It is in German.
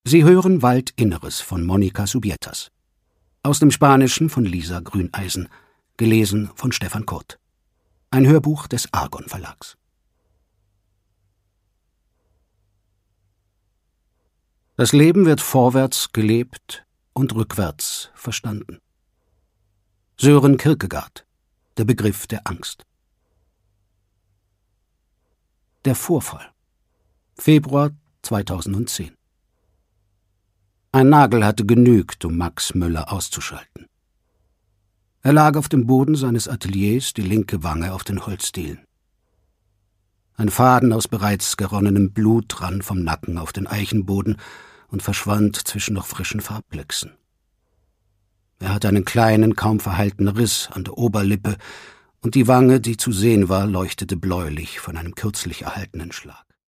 Sie hören Waldinneres von Monika Subietas. Aus dem Spanischen von Lisa Grüneisen. Gelesen von Stefan Kurt. Ein Hörbuch des Argon Verlags. Das Leben wird vorwärts gelebt und rückwärts verstanden. Sören Kierkegaard. Der Begriff der Angst. Der Vorfall. Februar 2010. Ein Nagel hatte genügt, um Max Müller auszuschalten. Er lag auf dem Boden seines Ateliers, die linke Wange auf den Holzdielen. Ein Faden aus bereits geronnenem Blut rann vom Nacken auf den Eichenboden und verschwand zwischen noch frischen Farbplecksen. Er hatte einen kleinen, kaum verheilten Riss an der Oberlippe, und die Wange, die zu sehen war, leuchtete bläulich von einem kürzlich erhaltenen Schlag.